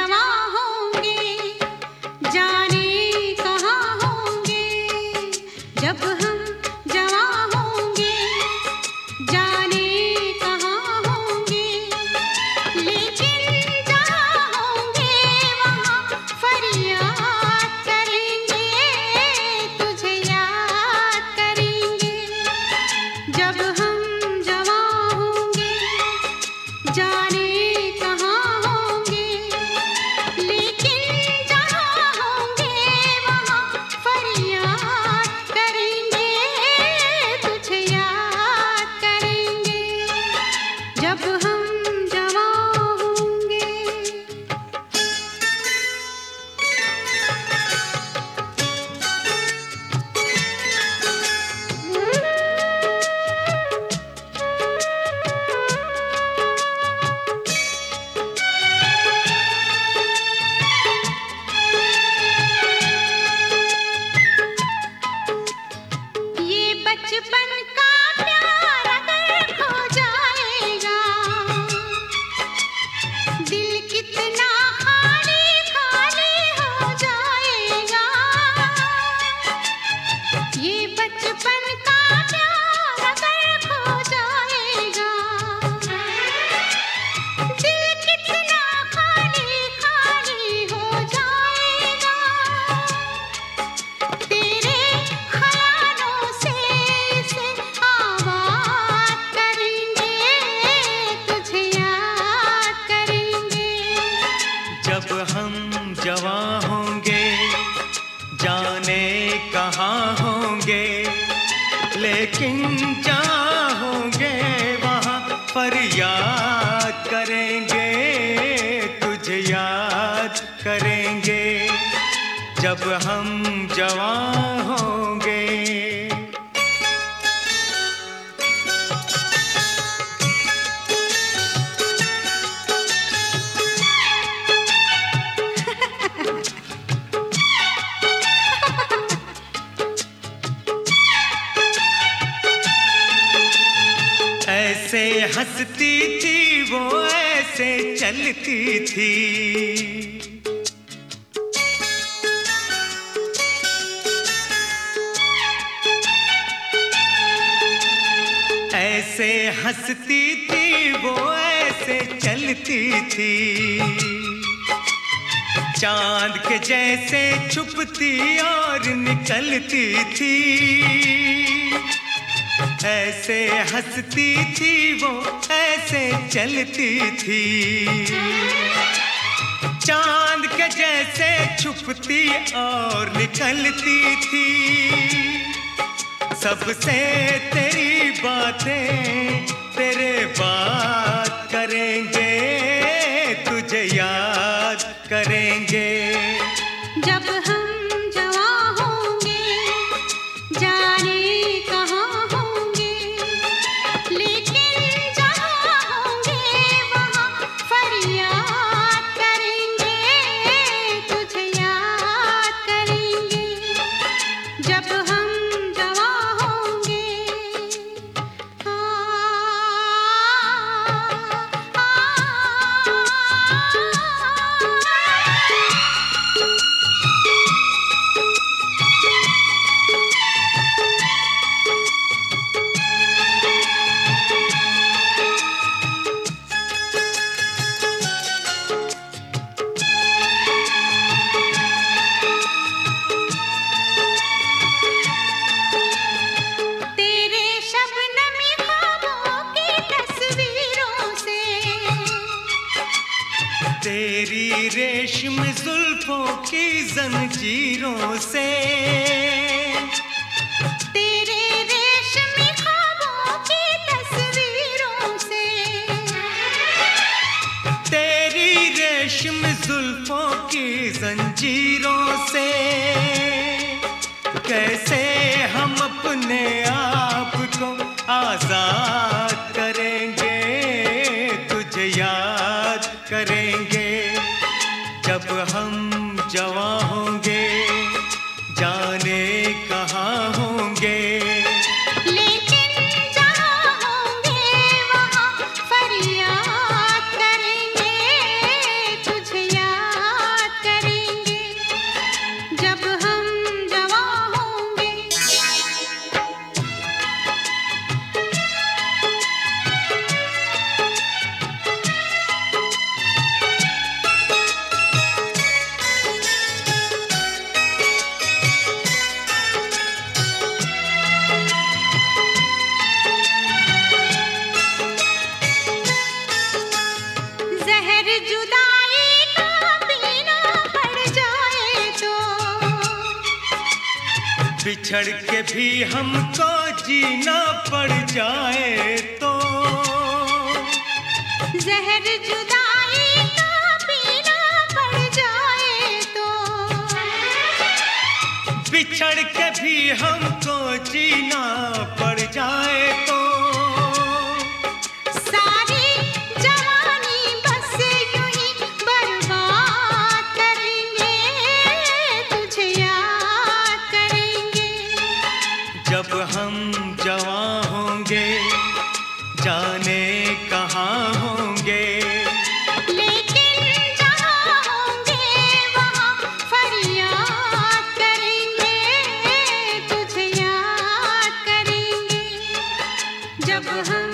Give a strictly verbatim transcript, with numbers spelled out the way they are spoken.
जवां होंगे, जाने कहाँ होंगे। जब हम जवां होंगे, जाने कहाँ होंगे। लेकिन जहाँ होंगे वहाँ फरियाद करेंगे, तुझे याद करेंगे। जब हम जवां होंगे, जाने कहाँ होंगे। लेकिन जहाँ होंगे वहाँ फरियाद करेंगे, तुझे याद करेंगे। जब हम जवां होंगे। ये बचपन का प्यार अगर खो जाएगा, दिल कितना खाली खाली हो जाएगा। ये बचपन का प्यार अगर खो जाएगा, दिल कितना खाली खाली हो जाएगा। तेरे ख्यालों से इसे आबाद करेंगे, तुझे याद करेंगे। जब हम जवां होंगे, जाने कहाँ होंगे। लेकिन जहाँ होंगे वहाँ फरियाद करेंगे, तुझे याद करेंगे। जब हम जवां होंगे। ऐसे हंसती थी वो, ऐसे चलती थी। ऐसे हंसती थी वो, ऐसे चलती थी। चांद के जैसे छुपती और निकलती थी। ऐसे हंसती थी वो, ऐसे चलती थी। चांद के जैसे छुपती और निकलती थी। सबसे तेरी बातें तेरे बात करेंगे, तुझे याद करेंगे। जब हम जवां होंगे, जाने कहाँ होंगे। लेकिन जहाँ होंगे वहाँ फरियाद करेंगे, तुझे याद करेंगे। जब हम जवां होंगे। आ, आ, तेरे शबनमी ख्वाबों की तस्वीरों से, तेरी रेशम जुल्फों की जंजीरों से। तेरे रेशमी ख्वाबों की तस्वीरों से। तेरी रेशम जुल्फों की जंजीरों से। कैसे हम अपने आप को आजाद करेंगे, तुझे याद करेंगे। जब हम जवां होंगे, जाने कहाँ होंगे। लेकिन जहाँ होंगे वहाँ फरियाद करेंगे, तुझे याद बिछड़ के भी हमको जीना पड़ जाए तो जहर जुदाई का पीना पड़ जाए तो बिछड़ के भी हमको जीना पड़ जाए तो सारी जवानी बस यूं ही बर्बाद करेंगे, तुझे याद करेंगे। जब हम जवां होंगे जाने कहाँ होंगे, लेकिन जहाँ होंगे वहाँ फरियाद करेंगे, तुझे याद करेंगे। जब हम